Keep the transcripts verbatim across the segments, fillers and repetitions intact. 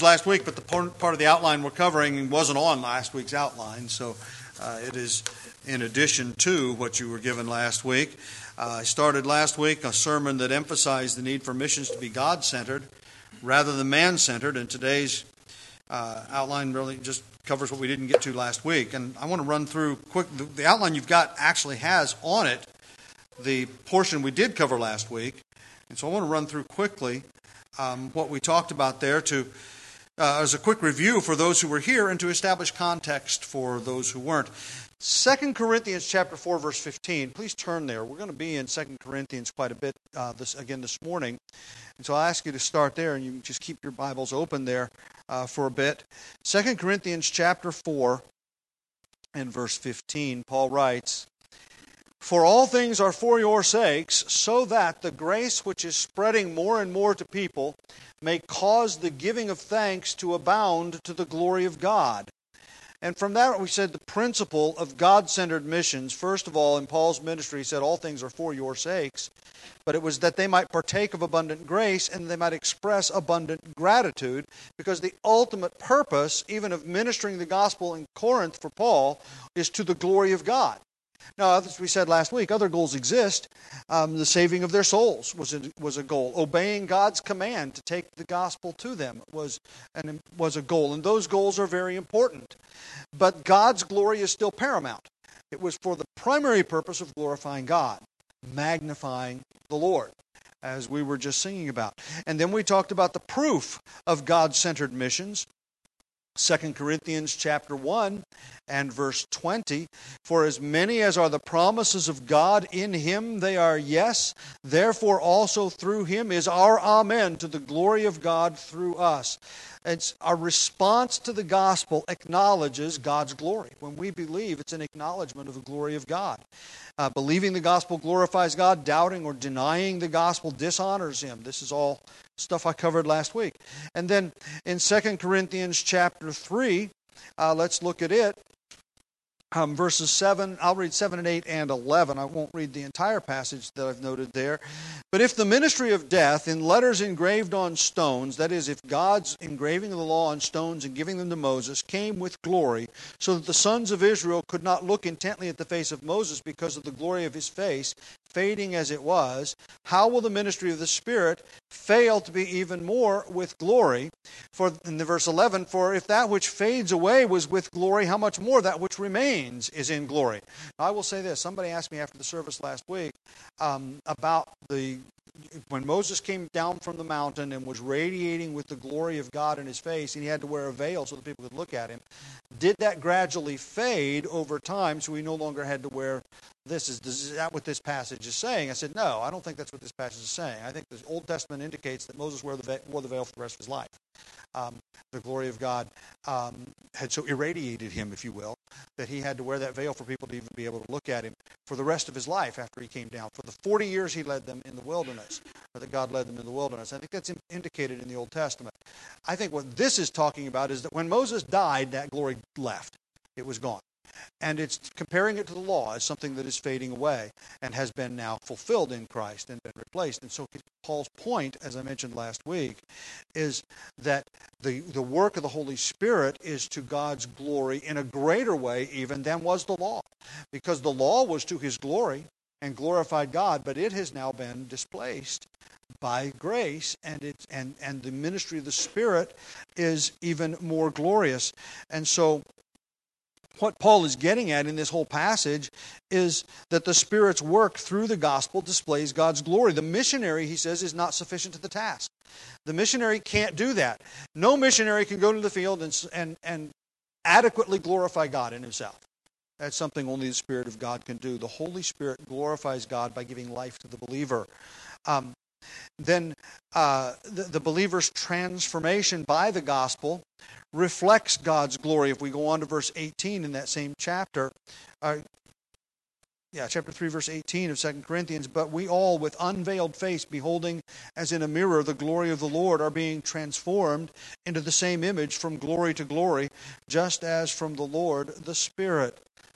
last week, but the part of the outline we're covering wasn't on last week's outline, so uh, it is in addition to what you were given last week. Uh, I started last week a sermon that emphasized the need for missions to be God-centered rather than man-centered, and today's uh, outline really just covers what we didn't get to last week. And I want to run through quick. The, the outline you've got actually has on it the portion we did cover last week, and so I want to run through quickly um, what we talked about there to Uh, as a quick review for those who were here and to establish context for those who weren't. Second Corinthians chapter four, verse fifteen. Please turn there. We're going to be in Second Corinthians quite a bit uh, this again this morning. And so I'll ask you to start there, and you can just keep your Bibles open there uh, for a bit. Second Corinthians chapter four and verse fifteen, Paul writes, "For all things are for your sakes, so that the grace which is spreading more and more to people may cause the giving of thanks to abound to the glory of God." And from that we said the principle of God-centered missions, first of all, in Paul's ministry, he said all things are for your sakes, but it was that they might partake of abundant grace and they might express abundant gratitude, because the ultimate purpose, even of ministering the gospel in Corinth for Paul, is to the glory of God. Now, as we said last week, other goals exist. Um, the saving of their souls was a, was a goal. Obeying God's command to take the gospel to them was, an, was a goal. And those goals are very important. But God's glory is still paramount. It was for the primary purpose of glorifying God, magnifying the Lord, as we were just singing about. And then we talked about the proof of God-centered missions. Second Corinthians chapter one and verse twenty, "For as many as are the promises of God, in Him they are yes, therefore also through Him is our amen to the glory of God through us." It's our response to the gospel acknowledges God's glory. When we believe, it's an acknowledgement of the glory of God. Uh, believing the gospel glorifies God, doubting or denying the gospel dishonors Him. This is all stuff I covered last week. And then in Second Corinthians chapter three, uh, let's look at it. Um, verses seven, I'll read seven and eight and eleven. I won't read the entire passage that I've noted there. "But if the ministry of death in letters engraved on stones," that is, if God's engraving the law on stones and giving them to Moses, "came with glory, so that the sons of Israel could not look intently at the face of Moses because of the glory of his face, fading as it was, how will the ministry of the Spirit fail to be even more with glory?" For in the verse eleven, "For if that which fades away was with glory, how much more that which remains is in glory." Now, I will say this. Somebody asked me after the service last week um, about the when Moses came down from the mountain and was radiating with the glory of God in his face, and he had to wear a veil so that people could look at him. Did that gradually fade over time so he no longer had to wear this? Is, is that what this passage is saying? I said, no, I don't think that's what this passage is saying. I think the Old Testament indicates that Moses wore the veil, wore the veil for the rest of his life. Um, the glory of God um, had so irradiated him, if you will, that he had to wear that veil for people to even be able to look at him for the rest of his life after he came down. For the forty years he led them in the wilderness, or that God led them in the wilderness. I think that's indicated in the Old Testament. I think what this is talking about is that when Moses died, that glory left. It was gone. And it's comparing it to the law as something that is fading away and has been now fulfilled in Christ and been replaced. And so Paul's point, as I mentioned last week, is that the, the work of the Holy Spirit is to God's glory in a greater way even than was the law. Because the law was to His glory and glorified God, but it has now been displaced by grace, and it and, and the ministry of the Spirit is even more glorious. And so what Paul is getting at in this whole passage is that the Spirit's work through the gospel displays God's glory. The missionary, he says, is not sufficient to the task. The missionary can't do that. No missionary can go to the field and, and, and adequately glorify God in himself. That's something only the Spirit of God can do. The Holy Spirit glorifies God by giving life to the believer. Um, then uh, the, the believer's transformation by the gospel reflects God's glory. If we go on to verse eighteen in that same chapter, uh, yeah, chapter three, verse eighteen of Second Corinthians, "But we all with unveiled face, beholding as in a mirror the glory of the Lord, are being transformed into the same image from glory to glory, just as from the Lord the Spirit."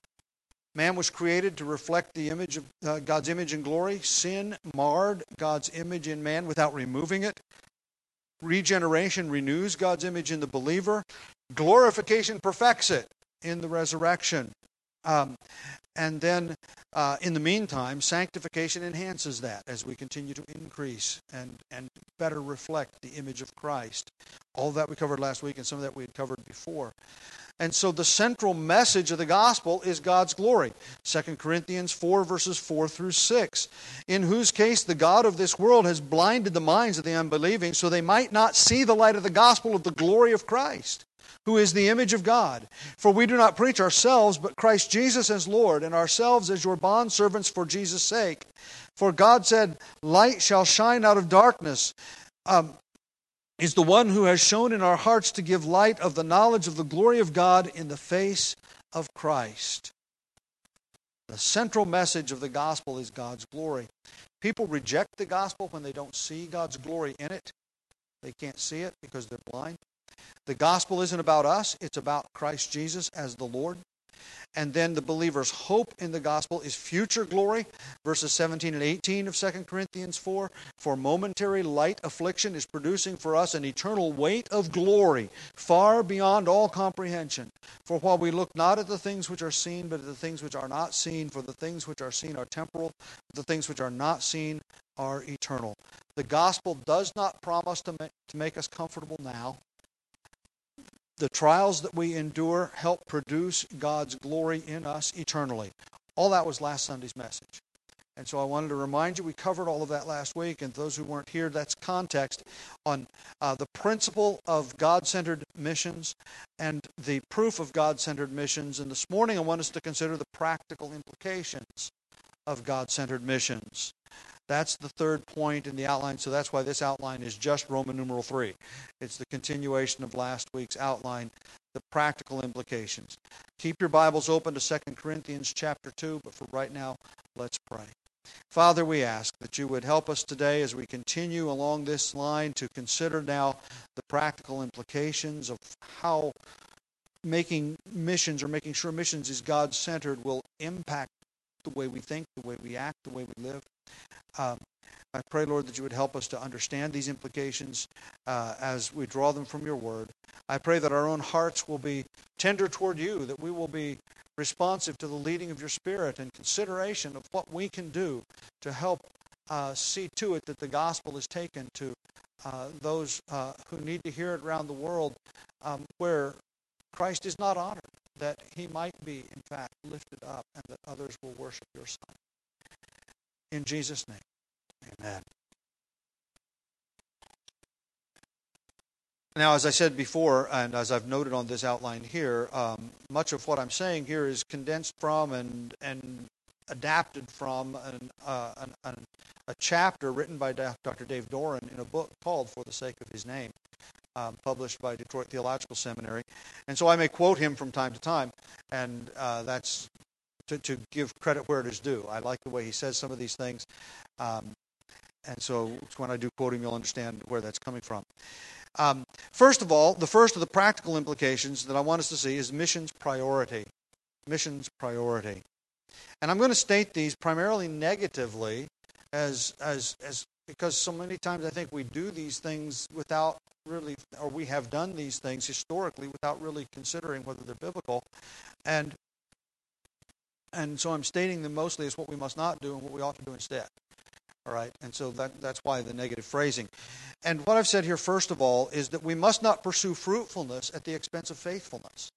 Man was created to reflect the image of uh, God's image and glory. Sin marred God's image in man without removing it. Regeneration renews God's image in the believer. Glorification perfects it in the resurrection. Um, and then, uh, in the meantime, sanctification enhances that as we continue to increase and, and better reflect the image of Christ. All of that we covered last week, and some of that we had covered before. And so the central message of the gospel is God's glory. Second Corinthians four, verses four through six. In whose case the God of this world has blinded the minds of the unbelieving, so they might not see the light of the gospel of the glory of Christ, who is the image of God. For we do not preach ourselves, but Christ Jesus as Lord, and ourselves as your bondservants for Jesus' sake. For God said, light shall shine out of darkness. Um, is the one who has shown in our hearts to give light of the knowledge of the glory of God in the face of Christ. The central message of the gospel is God's glory. People reject the gospel when they don't see God's glory in it. They can't see it because they're blind. The gospel isn't about us, it's about Christ Jesus as the Lord. And then the believer's hope in the gospel is future glory. Verses seventeen and eighteen of Second Corinthians four. For momentary light affliction is producing for us an eternal weight of glory, far beyond all comprehension. For while we look not at the things which are seen, but at the things which are not seen, for the things which are seen are temporal, but the things which are not seen are eternal. The gospel does not promise to make, to make us comfortable now. The trials that we endure help produce God's glory in us eternally. All that was last Sunday's message. And so I wanted to remind you, we covered all of that last week, and those who weren't here, that's context on uh, the principle of God-centered missions and the proof of God-centered missions. And this morning I want us to consider the practical implications of God-centered missions. That's the third point in the outline, so that's why this outline is just Roman numeral three. It's the continuation of last week's outline, the practical implications. Keep your Bibles open to Second Corinthians chapter two, but for right now, let's pray. Father, we ask that you would help us today as we continue along this line to consider now the practical implications of how making missions or making sure missions is God-centered will impact the way we think, the way we act, the way we live. Um, I pray, Lord, that you would help us to understand these implications uh, as we draw them from your word. I pray that our own hearts will be tender toward you, that we will be responsive to the leading of your Spirit and consideration of what we can do to help uh, see to it that the gospel is taken to uh, those uh, who need to hear it around the world um, where Christ is not honored, that he might be, in fact, lifted up and that others will worship your Son. In Jesus' name, amen. Now, as I said before, and as I've noted on this outline here, um, much of what I'm saying here is condensed from and and adapted from an, uh, an, an, a chapter written by Doctor Dave Doran in a book called For the Sake of His Name, um, published by Detroit Theological Seminary. And so I may quote him from time to time, and uh, that's to, to give credit where it is due. I like the way he says some of these things, um, and so when I do quote him, you'll understand where that's coming from. Um, first of all, the first of the practical implications that I want us to see is missions priority. Missions priority. And I'm going to state these primarily negatively as as as because so many times I think we do these things without really, or we have done these things historically without really considering whether they're biblical. And and so I'm stating them mostly as what we must not do and what we ought to do instead. All right, and so that, that's why the negative phrasing. And what I've said here, first of all, is that we must not pursue fruitfulness at the expense of faithfulness.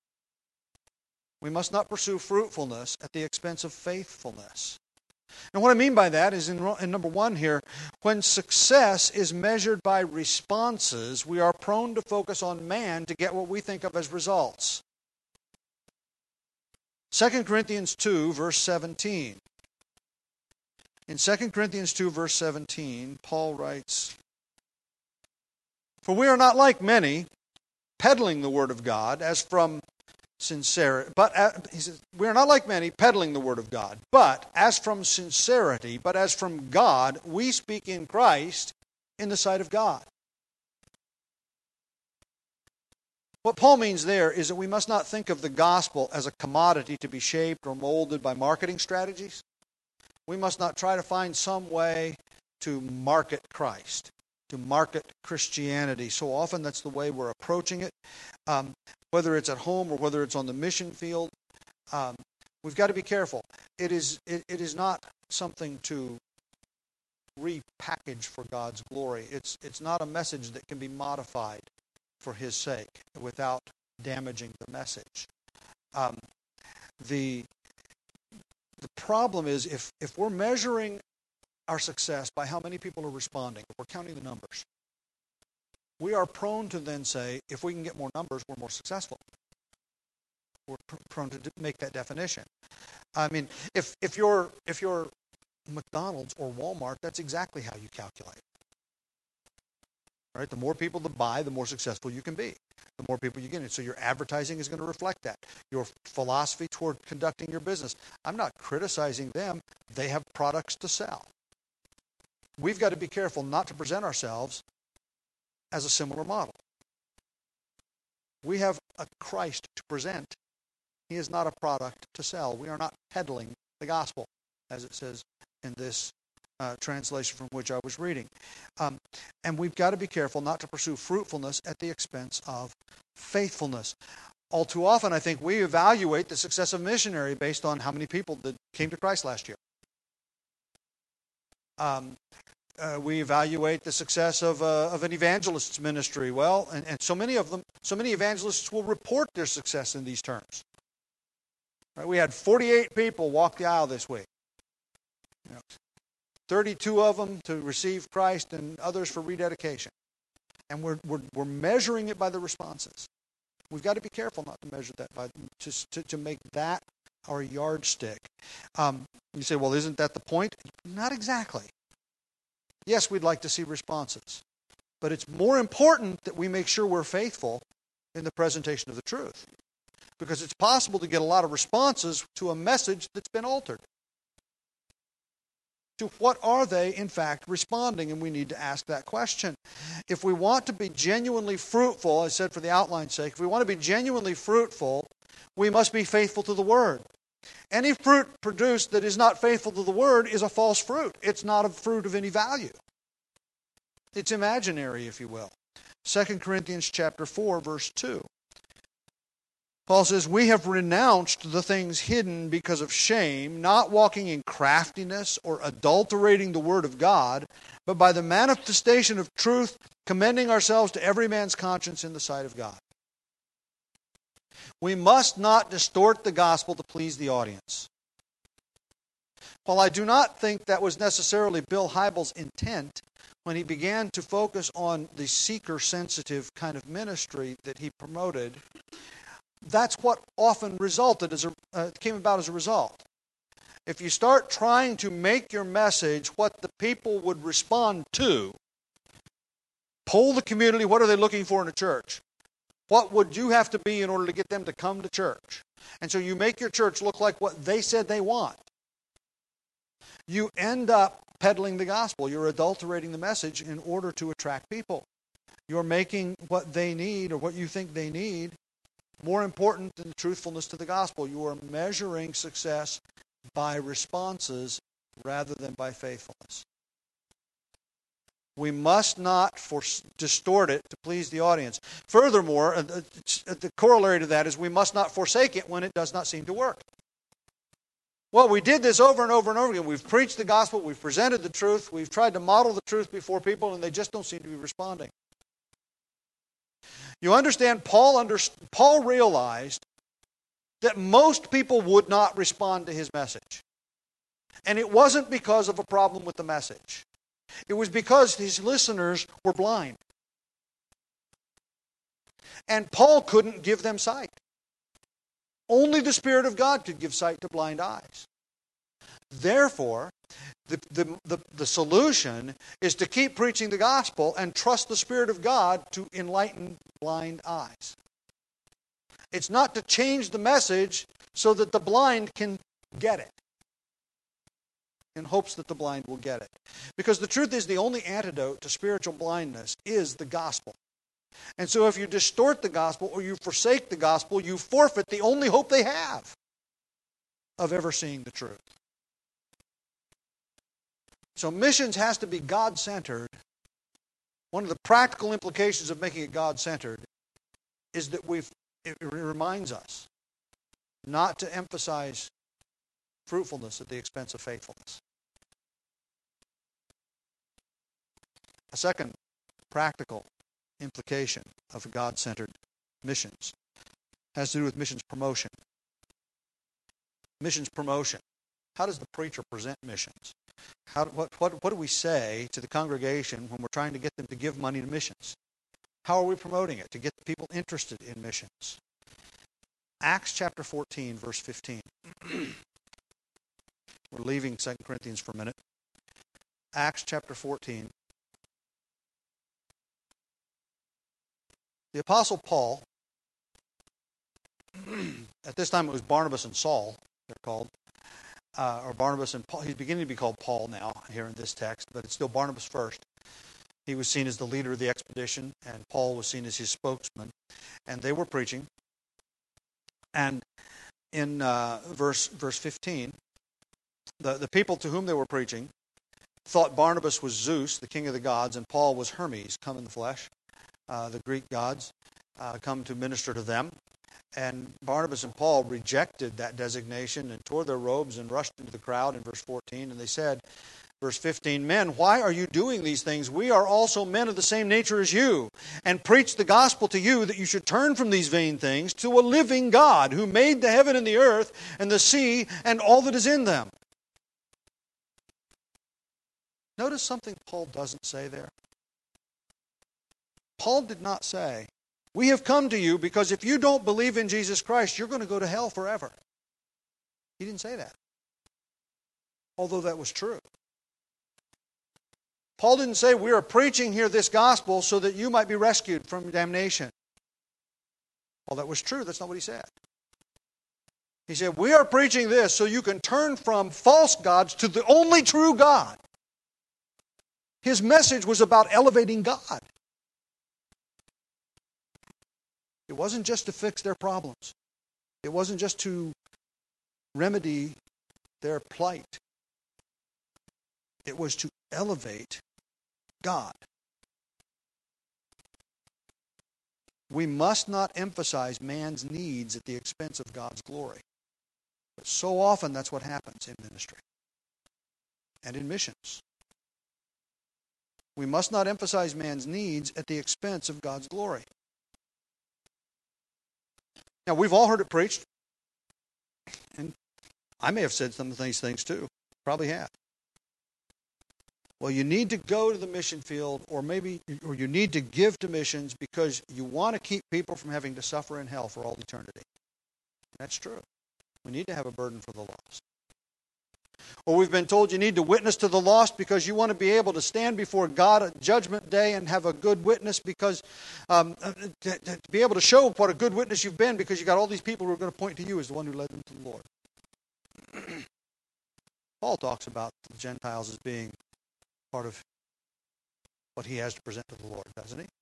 We must not pursue fruitfulness at the expense of faithfulness. And what I mean by that is in, in number one here, when success is measured by responses, we are prone to focus on man to get what we think of as results. Second Corinthians two, verse seventeen. In Second Corinthians two, verse seventeen, Paul writes, "For we are not like many, peddling the word of God, as from sincerity. But uh, he says, we are not like many, peddling the word of God. But as from sincerity, but as from God, we speak in Christ in the sight of God." What Paul means there is that we must not think of the gospel as a commodity to be shaped or molded by marketing strategies. We must not try to find some way to market Christ. to market Christianity. So often that's the way we're approaching it, um, whether it's at home or whether it's on the mission field. Um, we've got to be careful. It is it, it is not something to repackage for God's glory. It's it's not a message that can be modified for His sake without damaging the message. Um, the the problem is if if we're measuring our success by how many people are responding, if we're counting the numbers, we are prone to then say, if we can get more numbers, we're more successful. We're pr- prone to make that definition. I mean, if if you're if you're McDonald's or Walmart, that's exactly how you calculate. Right? The more people that buy, the more successful you can be. The more people you get in. So your advertising is going to reflect that. Your philosophy toward conducting your business. I'm not criticizing them. They have products to sell. We've got to be careful not to present ourselves as a similar model. We have a Christ to present. He is not a product to sell. We are not peddling the gospel, as it says in this uh, translation from which I was reading. Um, and we've got to be careful not to pursue fruitfulness at the expense of faithfulness. All too often, I think we evaluate the success of a missionary based on how many people that came to Christ last year. Um, uh, we evaluate the success of, uh, of an evangelist's ministry. Well, and, and so many of them, so many evangelists will report their success in these terms. Right? We had forty-eight people walk the aisle this week. You know, thirty-two of them to receive Christ and others for rededication. And we're, we're, we're measuring it by the responses. We've got to be careful not to measure that, by just to, to make that our yardstick. Um, you say, well, isn't that the point? Not exactly. Yes, we'd like to see responses. But it's more important that we make sure we're faithful in the presentation of the truth. Because it's possible to get a lot of responses to a message that's been altered. To what are they, in fact, responding? And we need to ask that question. If we want to be genuinely fruitful, I said for the outline's sake, if we want to be genuinely fruitful, we must be faithful to the Word. Any fruit produced that is not faithful to the Word is a false fruit. It's not a fruit of any value. It's imaginary, if you will. Second Corinthians chapter four, verse two. Paul says, we have renounced the things hidden because of shame, not walking in craftiness or adulterating the word of God, but by the manifestation of truth, commending ourselves to every man's conscience in the sight of God. We must not distort the gospel to please the audience. While I do not think that was necessarily Bill Hybels' intent when he began to focus on the seeker-sensitive kind of ministry that he promoted, that's what often resulted as a, uh, came about as a result. If you start trying to make your message what the people would respond to, poll the community, what are they looking for in a church? What would you have to be in order to get them to come to church? And so you make your church look like what they said they want. You end up peddling the gospel. You're adulterating the message in order to attract people. You're making what they need or what you think they need more important than the truthfulness to the gospel. You are measuring success by responses rather than by faithfulness. We must not force, distort it to please the audience. Furthermore, uh, the corollary to that is we must not forsake it when it does not seem to work. Well, we did this over and over and over again. We've preached the gospel, we've presented the truth, we've tried to model the truth before people, and they just don't seem to be responding. You understand, Paul, under, Paul realized that most people would not respond to his message. And it wasn't because of a problem with the message. It was because his listeners were blind. And Paul couldn't give them sight. Only the Spirit of God could give sight to blind eyes. Therefore, the, the, the, the solution is to keep preaching the gospel and trust the Spirit of God to enlighten blind eyes. It's not to change the message so that the blind can get it, in hopes that the blind will get it. Because the truth is, the only antidote to spiritual blindness is the gospel. And so if you distort the gospel or you forsake the gospel, you forfeit the only hope they have of ever seeing the truth. So missions has to be God-centered One of the practical implications of making it God-centered is that we've, it reminds us not to emphasize fruitfulness at the expense of faithfulness. A second practical implication of God-centered missions has to do with missions promotion. Missions promotion. How does the preacher present missions? How, what, what, what do we say to the congregation when we're trying to get them to give money to missions? How are we promoting it to get people interested in missions? Acts chapter fourteen, verse fifteen. We're leaving Second Corinthians for a minute. Acts chapter fourteen. The Apostle Paul, at this time it was Barnabas and Saul, they're called, uh, or Barnabas and Paul. He's beginning to be called Paul now here in this text, but it's still Barnabas first. He was seen as the leader of the expedition, and Paul was seen as his spokesman, and they were preaching. And in uh, verse verse fifteen, the, the people to whom they were preaching thought Barnabas was Zeus, the king of the gods, and Paul was Hermes, come in the flesh. Uh, the Greek gods uh, come to minister to them. And Barnabas and Paul rejected that designation and tore their robes and rushed into the crowd in verse fourteen. And they said, verse fifteen, "Men, why are you doing these things? We are also men of the same nature as you, and preach the gospel to you that you should turn from these vain things to a living God who made the heaven and the earth and the sea and all that is in them." Notice something Paul doesn't say there. Paul did not say, "We have come to you because if you don't believe in Jesus Christ, you're going to go to hell forever." He didn't say that, although that was true. Paul didn't say, "We are preaching here this gospel so that you might be rescued from damnation." Well, that was true. That's not what he said. He said, "We are preaching this so you can turn from false gods to the only true God." His message was about elevating God. It wasn't just to fix their problems. It wasn't just to remedy their plight. It was to elevate God. We must not emphasize man's needs at the expense of God's glory. But so often that's what happens in ministry and in missions. We must not emphasize man's needs at the expense of God's glory. Now, we've all heard it preached, and I may have said some of these things too. Probably have. Well, you need to go to the mission field, or maybe, or you need to give to missions because you want to keep people from having to suffer in hell for all eternity. That's true. We need to have a burden for the lost. Or we've been told you need to witness to the lost because you want to be able to stand before God at Judgment Day and have a good witness because um, to, to be able to show what a good witness you've been because you got all these people who are going to point to you as the one who led them to the Lord. Paul talks about the Gentiles as being part of what he has to present to the Lord, doesn't he?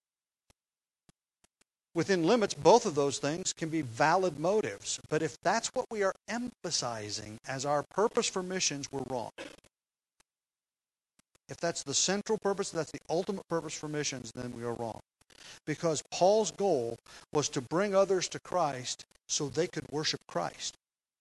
Within limits, both of those things can be valid motives. But if that's what we are emphasizing as our purpose for missions, we're wrong. If that's the central purpose, that's the ultimate purpose for missions, then we are wrong. Because Paul's goal was to bring others to Christ so they could worship Christ.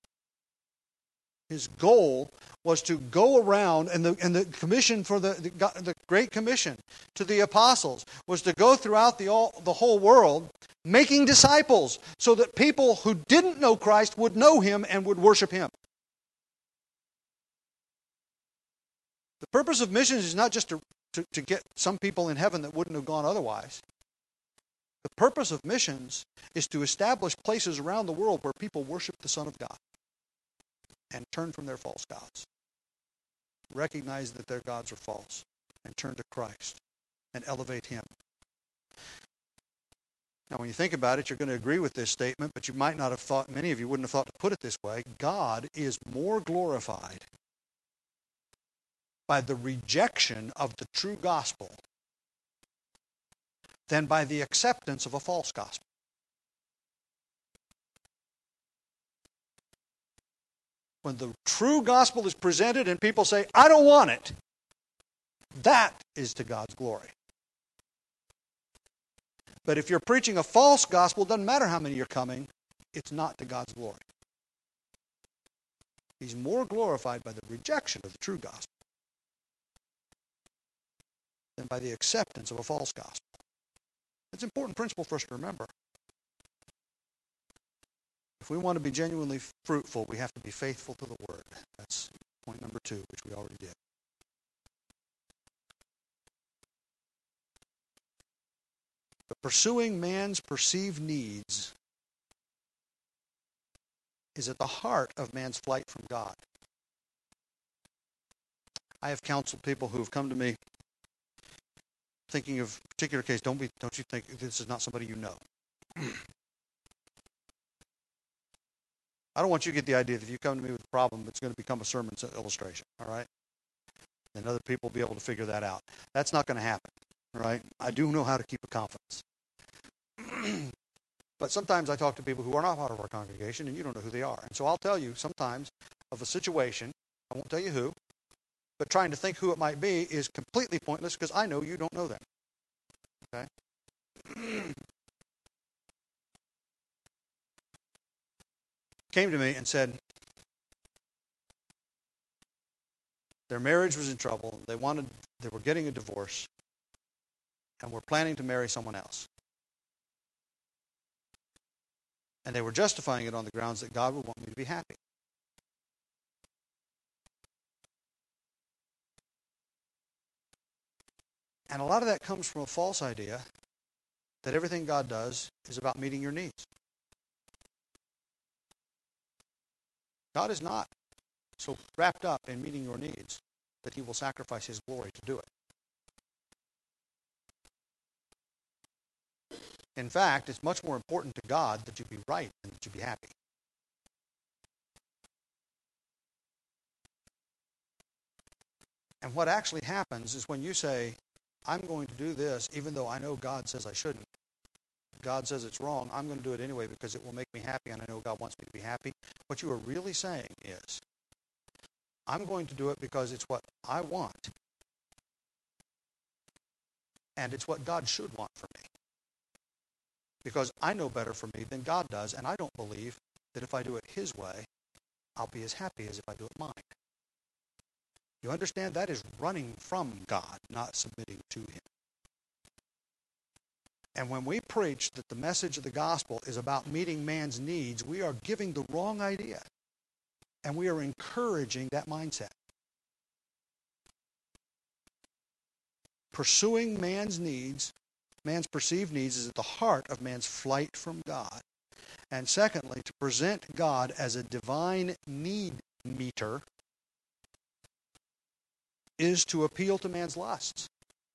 His goal was to go around, and the and the commission for the, the the Great Commission to the apostles was to go throughout the all, the whole world, making disciples, so that people who didn't know Christ would know Him and would worship Him. The purpose of missions is not just to, to, to get some people in heaven that wouldn't have gone otherwise. The purpose of missions is to establish places around the world where people worship the Son of God and turn from their false gods. Recognize that their gods are false and turn to Christ and elevate Him. Now, when you think about it, you're going to agree with this statement, but you might not have thought, many of you wouldn't have thought to put it this way. God is more glorified by the rejection of the true gospel than by the acceptance of a false gospel. When the true gospel is presented and people say, "I don't want it," that is to God's glory. But if you're preaching a false gospel, it doesn't matter how many are coming, it's not to God's glory. He's more glorified by the rejection of the true gospel than by the acceptance of a false gospel. It's an important principle for us to remember. If we want to be genuinely fruitful, we have to be faithful to the word. That's point number two, which we already did. But pursuing man's perceived needs is at the heart of man's flight from God. I have counseled people who have come to me thinking of a particular case. Don't be, don't you think this is not somebody you know? I don't want you to get the idea that if you come to me with a problem, it's going to become a sermon illustration, all right? And other people will be able to figure that out. That's not going to happen, all right? I do know how to keep a confidence. But sometimes I talk to people who are not part of our congregation, and you don't know who they are. And so I'll tell you sometimes of a situation, I won't tell you who, but trying to think who it might be is completely pointless because I know you don't know them. Okay? Came to me and said their marriage was in trouble. They wanted, they were getting a divorce, and were planning to marry someone else. And they were justifying it on the grounds that God would want me to be happy. And a lot of that comes from a false idea that everything God does is about meeting your needs. God is not so wrapped up in meeting your needs that he will sacrifice his glory to do it. In fact, it's much more important to God that you be right than that you be happy. And what actually happens is when you say, I'm going to do this even though I know God says I shouldn't. God says it's wrong. I'm going to do it anyway because it will make me happy and I know God wants me to be happy. What you are really saying is, I'm going to do it because it's what I want. And it's what God should want for me. Because I know better for me than God does, and I don't believe that if I do it his way, I'll be as happy as if I do it mine. You understand? That is running from God, not submitting to him. And when we preach that the message of the gospel is about meeting man's needs, we are giving the wrong idea. And we are encouraging that mindset. Pursuing man's needs, man's perceived needs, is at the heart of man's flight from God. And secondly, to present God as a divine need meter is to appeal to man's lusts.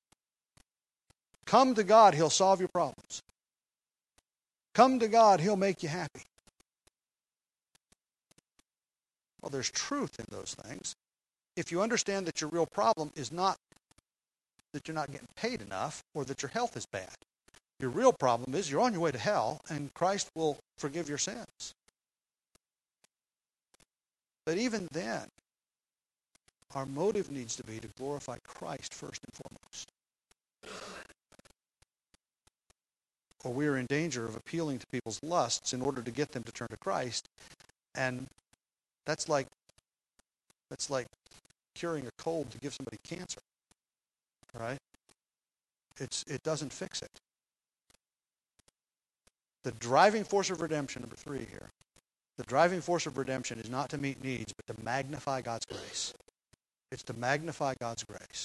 Come to God, he'll solve your problems. Come to God, he'll make you happy. Well, there's truth in those things. If you understand that your real problem is not that you're not getting paid enough or that your health is bad. Your real problem is you're on your way to hell and Christ will forgive your sins. But even then, our motive needs to be to glorify Christ first and foremost. Or we are in danger of appealing to people's lusts in order to get them to turn to Christ. And that's like that's like curing a cold to give somebody cancer. Right? It's it doesn't fix it. The driving force of redemption, number three here. The driving force of redemption is not to meet needs, but to magnify God's grace. It's to magnify God's grace.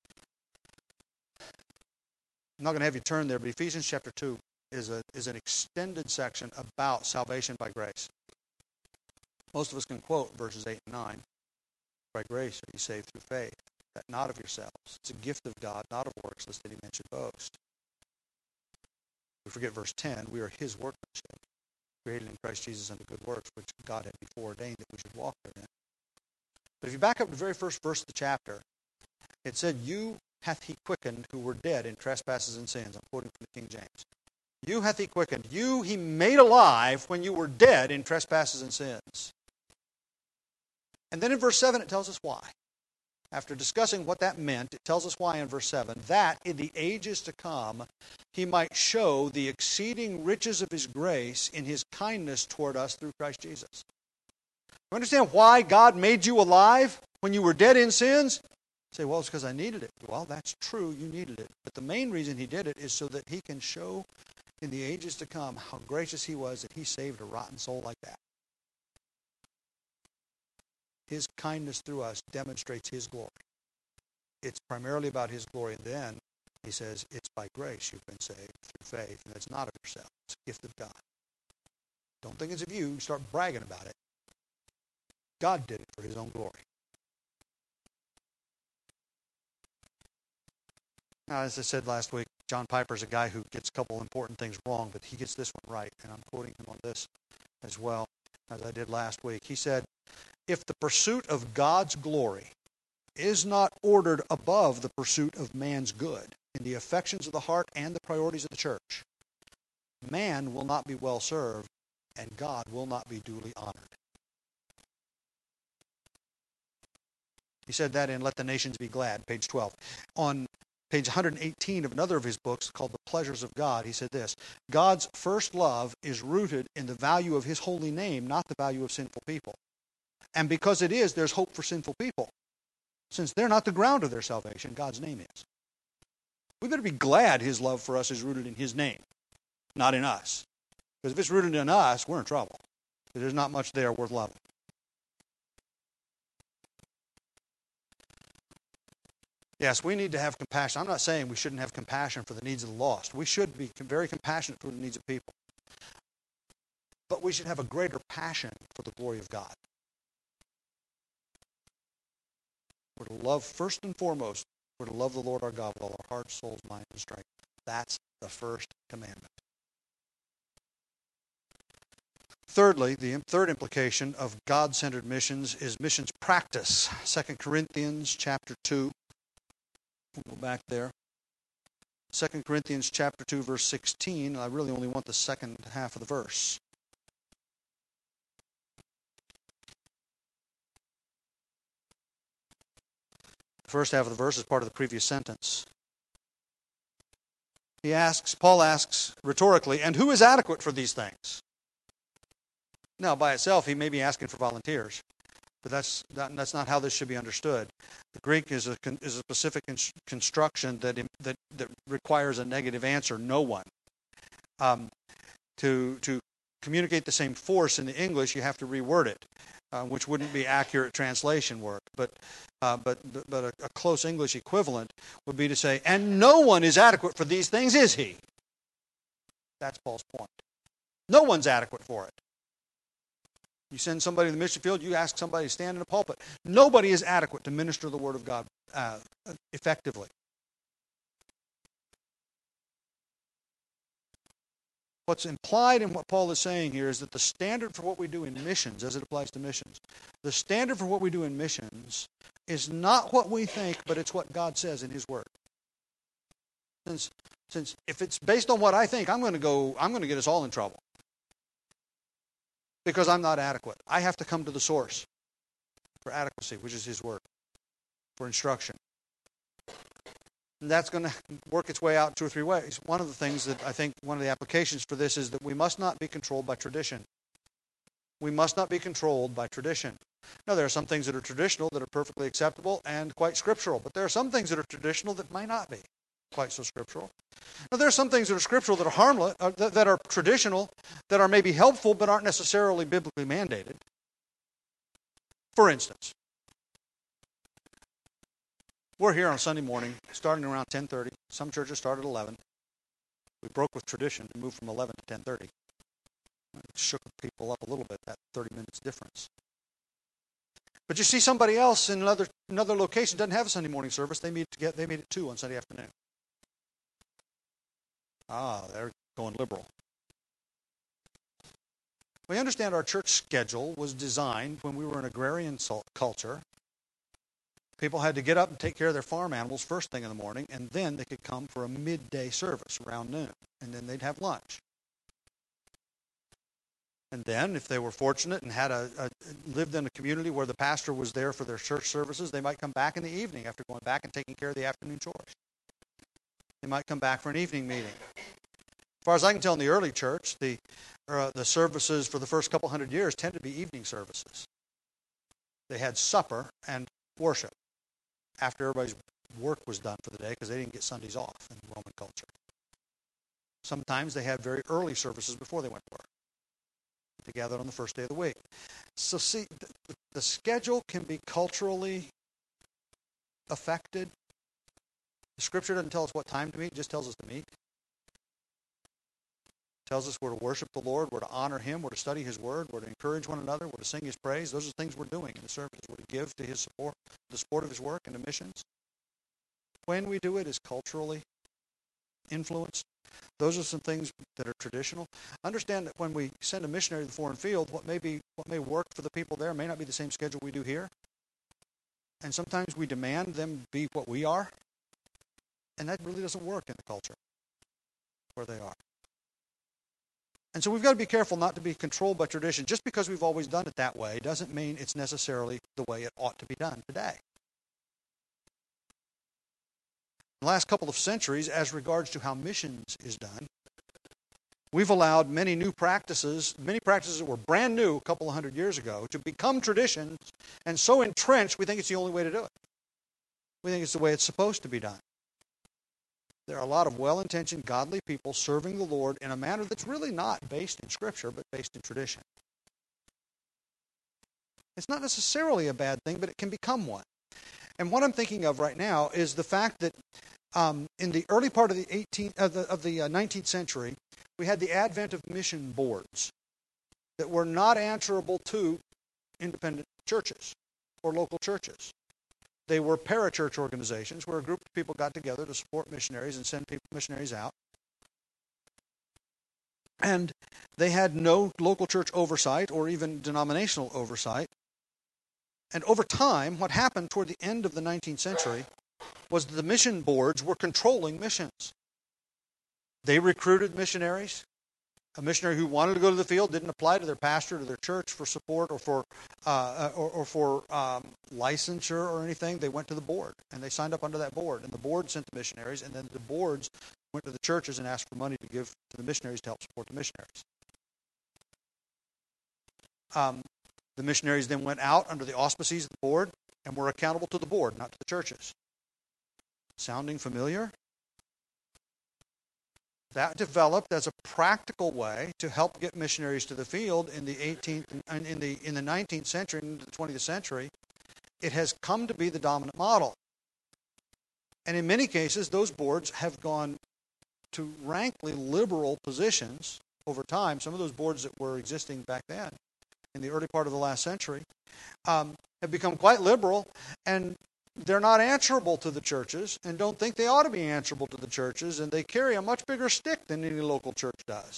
I'm not going to have you turn there, but Ephesians chapter two is a is an extended section about salvation by grace. Most of us can quote verses eight and nine. By grace are you saved through faith, that not of yourselves. It's a gift of God, not of works, lest any man should boast. We forget verse ten. We are his workmanship, created in Christ Jesus unto good works, which God had before ordained that we should walk therein. But if you back up to the very first verse of the chapter, it said, you hath he quickened who were dead in trespasses and sins. I'm quoting from the King James. You hath he quickened. You he made alive when you were dead in trespasses and sins. And then in verse seven it tells us why. after discussing what that meant, it tells us why in verse seven, that in the ages to come he might show the exceeding riches of his grace in his kindness toward us through Christ Jesus. You understand why God made you alive when you were dead in sins? You say, well, it's because I needed it. Well, that's true, you needed it. But the main reason he did it is so that he can show in the ages to come how gracious he was that he saved a rotten soul like that. His kindness through us demonstrates his glory. It's primarily about his glory. And then he says, it's by grace you've been saved through faith. And it's not of yourself. It's a gift of God. Don't think it's of you. Start bragging about it. God did it for his own glory. Now, as I said last week, John Piper's a guy who gets a couple important things wrong, but he gets this one right. And I'm quoting him on this as well, as I did last week. He said, if the pursuit of God's glory is not ordered above the pursuit of man's good in the affections of the heart and the priorities of the church, man will not be well served and God will not be duly honored. He said that in Let the Nations Be Glad, page twelve. On page one hundred eighteen of another of his books called The Pleasures of God, he said this, God's first love is rooted in the value of his holy name, not the value of sinful people. And because it is, there's hope for sinful people. Since they're not the ground of their salvation, God's name is. We better be glad his love for us is rooted in his name, not in us. Because if it's rooted in us, we're in trouble. There's not much there worth loving. Yes, we need to have compassion. I'm not saying we shouldn't have compassion for the needs of the lost. We should be very compassionate for the needs of people. But we should have a greater passion for the glory of God. We're to love, first and foremost, we're to love the Lord our God with all our heart, souls, mind, and strength. That's the first commandment. Thirdly, the third implication of God-centered missions is missions practice. Second Corinthians chapter two. We'll go back there. Second Corinthians chapter two, verse sixteen. I really only want the second half of the verse. The first half of the verse is part of the previous sentence. He asks, Paul asks rhetorically, and who is adequate for these things? Now, by itself, he may be asking for volunteers, but that's that, that's not how this should be understood. The Greek is a is a specific construction that that that requires a negative answer. No one. Um, to to communicate the same force in the English, you have to reword it, uh, which wouldn't be accurate translation work. But uh, but but a, a close English equivalent would be to say, and no one is adequate for these things, is he? That's Paul's point. No one's adequate for it. You send somebody to the mission field, you ask somebody to stand in a pulpit. Nobody is adequate to minister the Word of God uh, effectively. What's implied in what Paul is saying here is that the standard for what we do in missions, as it applies to missions, the standard for what we do in missions is not what we think, but it's what God says in His Word. Since, since if it's based on what I think, I'm going to go, I'm going to get us all in trouble. Because I'm not adequate. I have to come to the source for adequacy, which is His Word, for instruction. And that's going to work its way out two or three ways. One of the things that I think one of the applications for this is that we must not be controlled by tradition. We must not be controlled by tradition. Now, there are some things that are traditional that are perfectly acceptable and quite scriptural, but there are some things that are traditional that might not be quite so scriptural. Now, there are some things that are scriptural that are harmless, uh, that, that are traditional, that are maybe helpful but aren't necessarily biblically mandated. For instance, we're here on Sunday morning, starting around ten thirty. Some churches start at eleven. We broke with tradition and moved from eleven to ten thirty. It shook people up a little bit, that thirty minutes difference. But you see somebody else in another another location doesn't have a Sunday morning service. They meet to get they meet at two on Sunday afternoon. Ah, they're going liberal. We understand our church schedule was designed when we were an agrarian culture. People had to get up and take care of their farm animals first thing in the morning, and then they could come for a midday service around noon, and then they'd have lunch. And then, if they were fortunate and had a, a lived in a community where the pastor was there for their church services, they might come back in the evening after going back and taking care of the afternoon chores. They might come back for an evening meeting. As far as I can tell, in the early church, the uh, the services for the first couple hundred years tended to be evening services. They had supper and worship after everybody's work was done for the day, because they didn't get Sundays off in Roman culture. Sometimes they had very early services before they went to work. They gathered on the first day of the week. So see, the, the schedule can be culturally affected. The Scripture doesn't tell us what time to meet, it just tells us to meet. It tells us we're to worship the Lord, we're to honor Him, we're to study His Word, we're to encourage one another, we're to sing His praise. Those are the things we're doing in the service. We're to give to His support, the support of His work and the missions. When we do it is culturally influenced. Those are some things that are traditional. Understand that when we send a missionary to the foreign field, what may be what may work for the people there may not be the same schedule we do here. And sometimes we demand them be what we are. And that really doesn't work in the culture where they are. And so we've got to be careful not to be controlled by tradition. Just because we've always done it that way doesn't mean it's necessarily the way it ought to be done today. In the last couple of centuries, as regards to how missions is done, we've allowed many new practices, many practices that were brand new a couple of hundred years ago, to become traditions and so entrenched we think it's the only way to do it. We think it's the way it's supposed to be done. There are a lot of well-intentioned, godly people serving the Lord in a manner that's really not based in Scripture, but based in tradition. It's not necessarily a bad thing, but it can become one. And what I'm thinking of right now is the fact that um, in the early part of the eighteenth of the, of the uh, nineteenth century, we had the advent of mission boards that were not answerable to independent churches or local churches. They were parachurch organizations where a group of people got together to support missionaries and send people, missionaries out. And they had no local church oversight or even denominational oversight. And over time, what happened toward the end of the nineteenth century was that the mission boards were controlling missions. They recruited missionaries. A missionary who wanted to go to the field didn't apply to their pastor, to their church for support or for uh, or, or for um, licensure or anything. They went to the board, and they signed up under that board. And the board sent the missionaries, and then the boards went to the churches and asked for money to give to the missionaries to help support the missionaries. Um, the missionaries then went out under the auspices of the board and were accountable to the board, not to the churches. Sounding familiar? That developed as a practical way to help get missionaries to the field in the eighteenth and in the in the nineteenth century and into the twentieth century. It has come to be the dominant model. And in many cases, those boards have gone to rankly liberal positions over time. Some of those boards that were existing back then, in the early part of the last century, um, have become quite liberal, and they're not answerable to the churches and don't think they ought to be answerable to the churches, and they carry a much bigger stick than any local church does.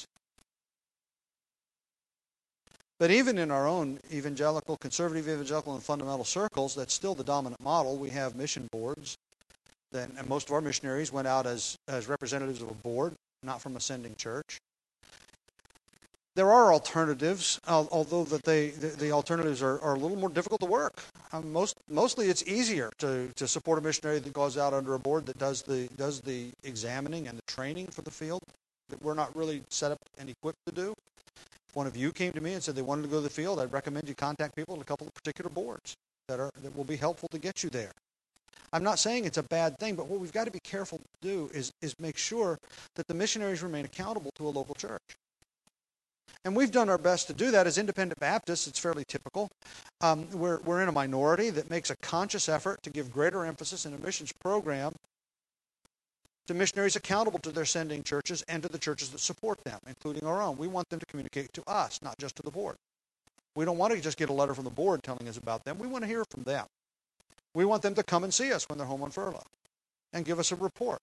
But even in our own evangelical, conservative evangelical and fundamental circles, that's still the dominant model. We have mission boards. Then, and most of our missionaries went out as, as representatives of a board, not from a sending church. There are alternatives, although that they the, the alternatives are, are a little more difficult to work. Um, most mostly, it's easier to, to support a missionary that goes out under a board that does the does the examining and the training for the field that we're not really set up and equipped to do. If one of you came to me and said they wanted to go to the field, I'd recommend you contact people at a couple of particular boards that are that will be helpful to get you there. I'm not saying it's a bad thing, but what we've got to be careful to do is is make sure that the missionaries remain accountable to a local church. And we've done our best to do that as independent Baptists. It's fairly typical. Um, we're, we're in a minority that makes a conscious effort to give greater emphasis in a missions program to missionaries accountable to their sending churches and to the churches that support them, including our own. We want them to communicate to us, not just to the board. We don't want to just get a letter from the board telling us about them. We want to hear from them. We want them to come and see us when they're home on furlough and give us a report.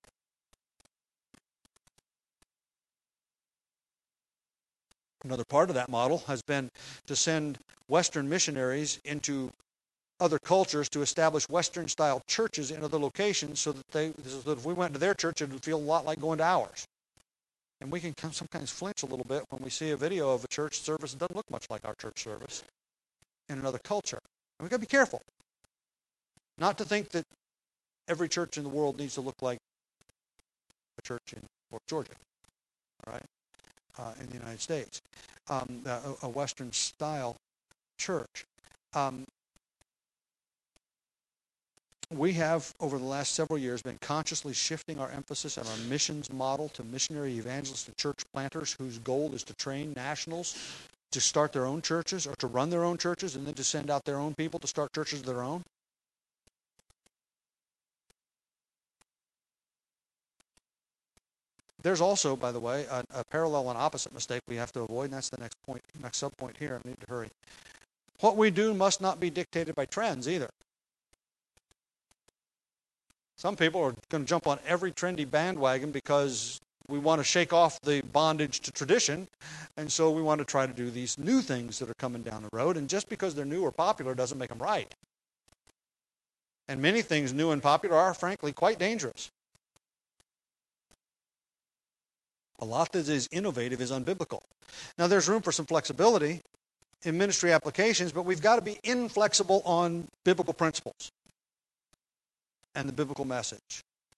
Another part of that model has been to send Western missionaries into other cultures to establish Western-style churches in other locations so that they, so that if we went to their church, it would feel a lot like going to ours. And we can sometimes flinch a little bit when we see a video of a church service that doesn't look much like our church service in another culture. And we've got to be careful not to think that every church in the world needs to look like a church in North Georgia, all right, uh, in the United States, um, a, a Western-style church. Um, we have, over the last several years, been consciously shifting our emphasis on our missions model to missionary evangelists and church planters whose goal is to train nationals to start their own churches or to run their own churches and then to send out their own people to start churches of their own. There's also, by the way, a, a parallel and opposite mistake we have to avoid, and that's the next point, next sub-point here. I need to hurry. What we do must not be dictated by trends either. Some people are going to jump on every trendy bandwagon because we want to shake off the bondage to tradition, and so we want to try to do these new things that are coming down the road, and just because they're new or popular doesn't make them right. And many things new and popular are, frankly, quite dangerous. A lot that is innovative is unbiblical. Now, there's room for some flexibility in ministry applications, but we've got to be inflexible on biblical principles and the biblical message.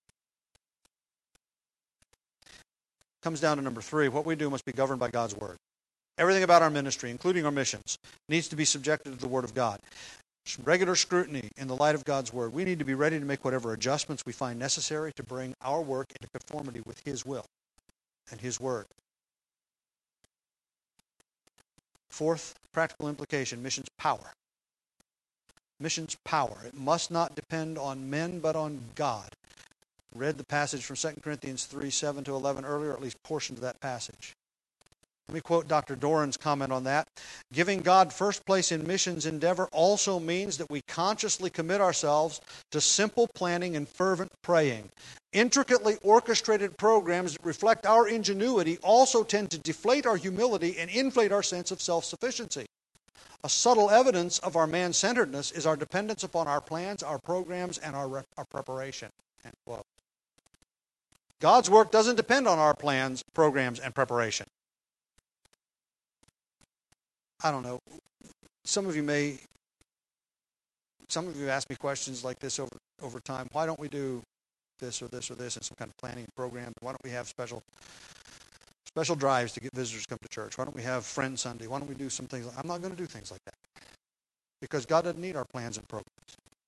Comes down to number three. What we do must be governed by God's word. Everything about our ministry, including our missions, needs to be subjected to the word of God. Regular scrutiny in the light of God's word. We need to be ready to make whatever adjustments we find necessary to bring our work into conformity with His will and His word. Fourth, practical implication, missions power. Missions power. It must not depend on men, but on God. I read the passage from Second Corinthians three, seven to eleven earlier, or at least portions of that passage. Let me quote Doctor Doran's comment on that. Giving God first place in missions endeavor also means that we consciously commit ourselves to simple planning and fervent praying. Intricately orchestrated programs that reflect our ingenuity also tend to deflate our humility and inflate our sense of self-sufficiency. A subtle evidence of our man-centeredness is our dependence upon our plans, our programs, and our, our preparation. End quote. God's work doesn't depend on our plans, programs, and preparation. I don't know. Some of you may, some of you ask me questions like this over, over time. Why don't we do this or this or this in some kind of planning program? Why don't we have special special drives to get visitors to come to church? Why don't we have Friend Sunday? Why don't we do some things? I'm not going to do things like that because God doesn't need our plans and programs.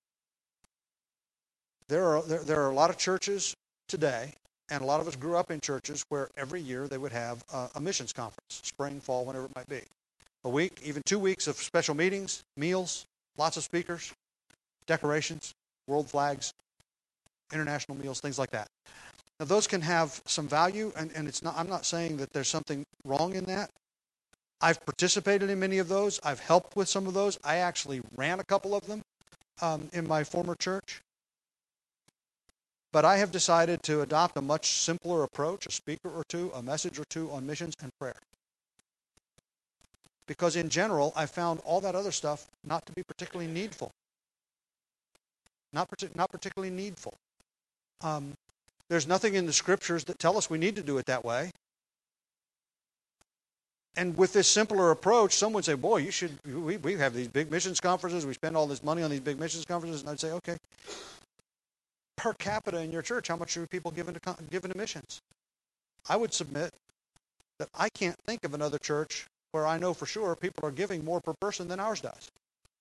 There are there, there are a lot of churches today, and a lot of us grew up in churches where every year they would have a, a missions conference, spring, fall, whenever it might be. A week, even two weeks of special meetings, meals, lots of speakers, decorations, world flags, international meals, things like that. Now, those can have some value, and, and it's not. I'm not saying that there's something wrong in that. I've participated in many of those. I've helped with some of those. I actually ran a couple of them um, in my former church. But I have decided to adopt a much simpler approach, a speaker or two, a message or two on missions and prayer. Because in general, I found all that other stuff not to be particularly needful. Not, partic- not particularly needful. Um, there's nothing in the scriptures that tell us we need to do it that way. And with this simpler approach, some would say, boy, you should, we, we have these big missions conferences, we spend all this money on these big missions conferences, and I'd say, okay, per capita in your church, how much are people giving to, giving to missions? I would submit that I can't think of another church where I know for sure people are giving more per person than ours does.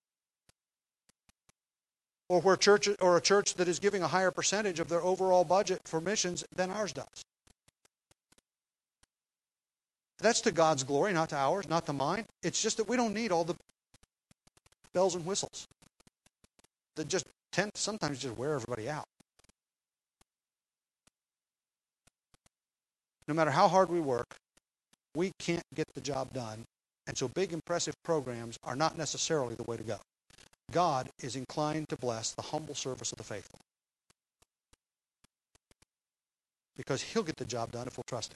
Or where church or a church that is giving a higher percentage of their overall budget for missions than ours does. That's to God's glory, not to ours, not to mine. It's just that we don't need all the bells and whistles that just tend to sometimes just wear everybody out. No matter how hard we work, we can't get the job done. And so big, impressive programs are not necessarily the way to go. God is inclined to bless the humble service of the faithful. Because He'll get the job done if we'll trust Him.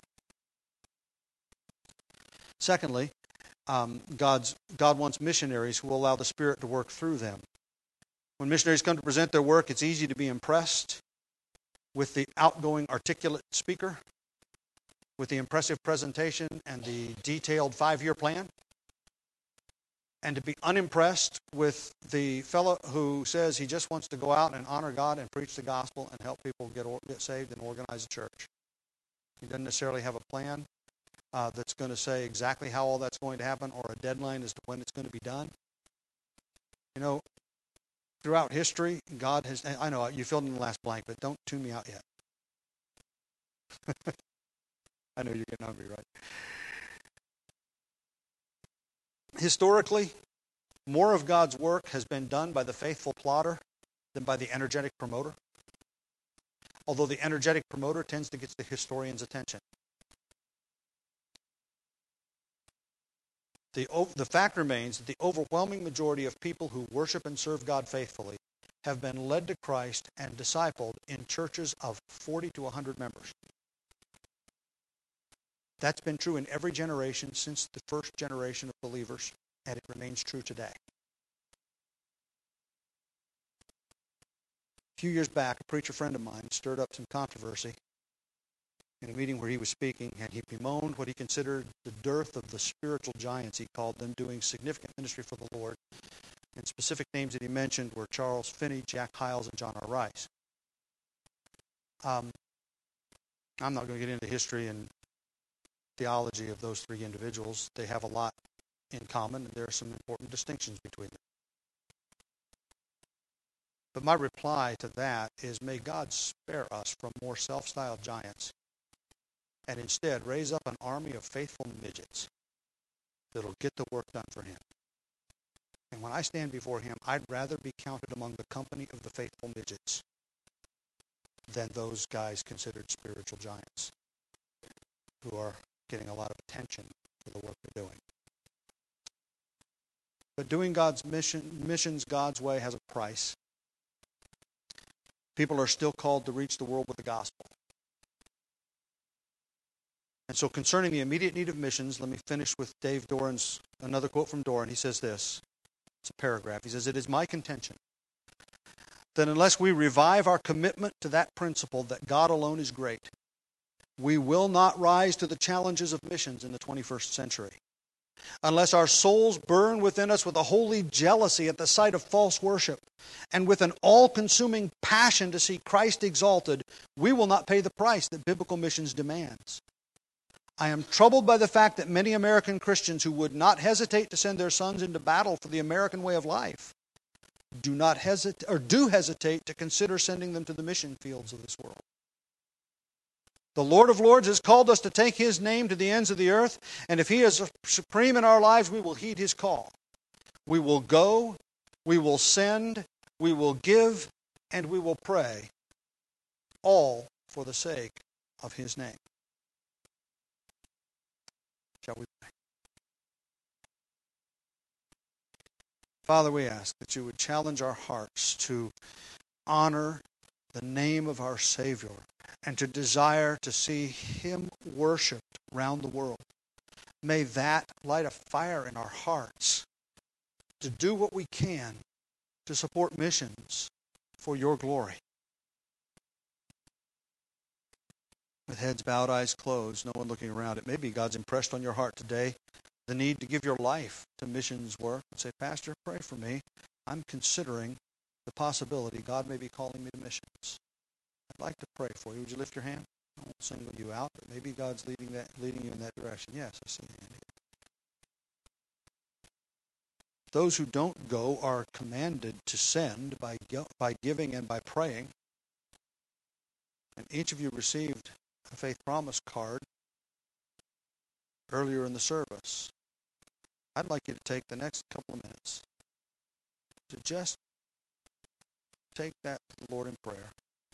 Secondly, um, God's, God wants missionaries who will allow the Spirit to work through them. When missionaries come to present their work, it's easy to be impressed with the outgoing, articulate speaker. with the impressive presentation and the detailed five-year plan, and to be unimpressed with the fellow who says he just wants to go out and honor God and preach the gospel and help people get, get saved and organize a church. He doesn't necessarily have a plan uh, that's going to say exactly how all that's going to happen or a deadline as to when it's going to be done. You know, throughout history, God has, I know you filled in the last blank, but don't tune me out yet. I know you're getting hungry, right? Historically, more of God's work has been done by the faithful plotter than by the energetic promoter, although the energetic promoter tends to get the historian's attention. The, the fact remains that the overwhelming majority of people who worship and serve God faithfully have been led to Christ and discipled in churches of forty to one hundred members. That's been true in every generation since the first generation of believers, and it remains true today. A few years back, a preacher friend of mine stirred up some controversy in a meeting where he was speaking, and he bemoaned what he considered the dearth of the spiritual giants, he called them, doing significant ministry for the Lord. And specific names that he mentioned were Charles Finney, Jack Hyles, and John R. Rice. Um, I'm not going to get into history and theology of those three individuals. They have a lot in common, and there are some important distinctions between them. But my reply to that is, may God spare us from more self-styled giants and instead raise up an army of faithful midgets that'll get the work done for him. And when I stand before him, I'd rather be counted among the company of the faithful midgets than those guys considered spiritual giants who are getting a lot of attention for the work they're doing. But doing God's mission, missions God's way has a price. People are still called to reach the world with the gospel. And so concerning the immediate need of missions, let me finish with Dave Doran's, another quote from Doran. He says this, it's a paragraph. He says, "It is my contention that unless we revive our commitment to that principle that God alone is great, we will not rise to the challenges of missions in the twenty-first century. Unless our souls burn within us with a holy jealousy at the sight of false worship and with an all-consuming passion to see Christ exalted, we will not pay the price that biblical missions demands. I am troubled by the fact that many American Christians who would not hesitate to send their sons into battle for the American way of life do not hesitate or do hesitate to consider sending them to the mission fields of this world. The Lord of Lords has called us to take his name to the ends of the earth, and if he is supreme in our lives, we will heed his call. We will go, we will send, we will give, and we will pray, all for the sake of his name." Shall we pray? Father, we ask that you would challenge our hearts to honor the name of our Savior and to desire to see him worshipped round the world. May that light a fire in our hearts to do what we can to support missions for your glory. With heads bowed, eyes closed, no one looking around, it may be God's impressed on your heart today the need to give your life to missions work and say, "Pastor, pray for me. I'm considering the possibility God may be calling me to missions. I'd like to pray for you. Would you lift your hand? I won't single you out, but maybe God's leading that, leading you in that direction." Yes, I see a hand here. Those who don't go are commanded to send by, by giving and by praying. And each of you received a faith promise card earlier in the service. I'd like you to take the next couple of minutes to just take that to the Lord in prayer.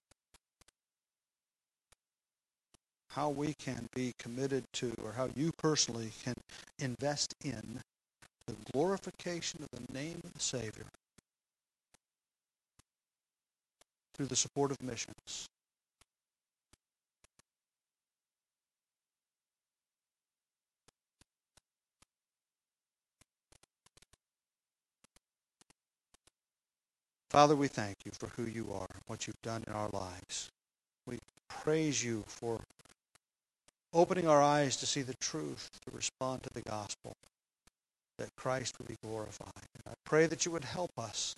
How we can be committed to, or how you personally can invest in the glorification of the name of the Savior through the support of missions. Father, we thank you for who you are, what you've done in our lives. We praise you for opening our eyes to see the truth, to respond to the gospel, that Christ would be glorified. And I pray that you would help us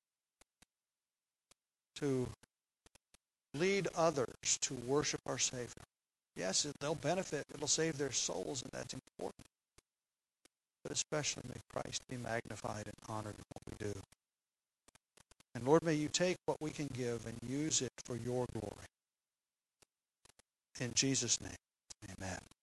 to lead others to worship our Savior. Yes, they'll benefit. It'll save their souls, and that's important. But especially may Christ be magnified and honored in what we do. And Lord, may you take what we can give and use it for your glory. In Jesus' name, amen.